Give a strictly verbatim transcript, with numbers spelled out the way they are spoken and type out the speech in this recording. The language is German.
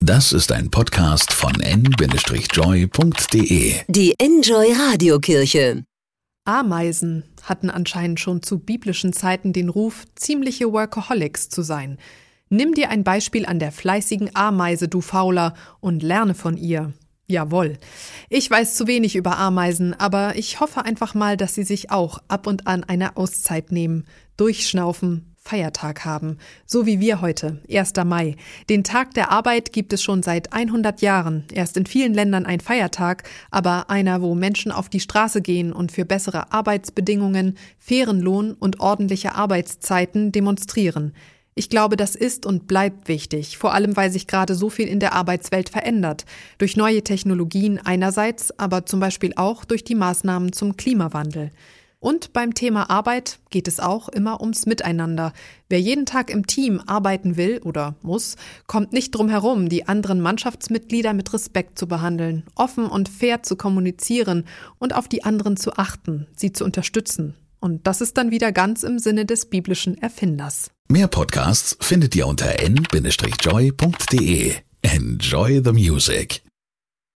Das ist ein Podcast von en Bindestrich joy punkt de. Die Enjoy Radiokirche. Ameisen hatten anscheinend schon zu biblischen Zeiten den Ruf, ziemliche Workaholics zu sein. Nimm dir ein Beispiel an der fleißigen Ameise, du Fauler, und lerne von ihr. Jawohl. Ich weiß zu wenig über Ameisen, aber ich hoffe einfach mal, dass sie sich auch ab und an eine Auszeit nehmen, durchschnaufen, Feiertag haben. So wie wir heute, erster Mai. Den Tag der Arbeit gibt es schon seit hundert Jahren. Er ist in vielen Ländern ein Feiertag, aber einer, wo Menschen auf die Straße gehen und für bessere Arbeitsbedingungen, fairen Lohn und ordentliche Arbeitszeiten demonstrieren. Ich glaube, das ist und bleibt wichtig, vor allem weil sich gerade so viel in der Arbeitswelt verändert. Durch neue Technologien einerseits, aber zum Beispiel auch durch die Maßnahmen zum Klimawandel. Und beim Thema Arbeit geht es auch immer ums Miteinander. Wer jeden Tag im Team arbeiten will oder muss, kommt nicht drum herum, die anderen Mannschaftsmitglieder mit Respekt zu behandeln, offen und fair zu kommunizieren und auf die anderen zu achten, sie zu unterstützen. Und das ist dann wieder ganz im Sinne des biblischen Erfinders. Mehr Podcasts findet ihr unter en Bindestrich joy punkt de. Enjoy the music.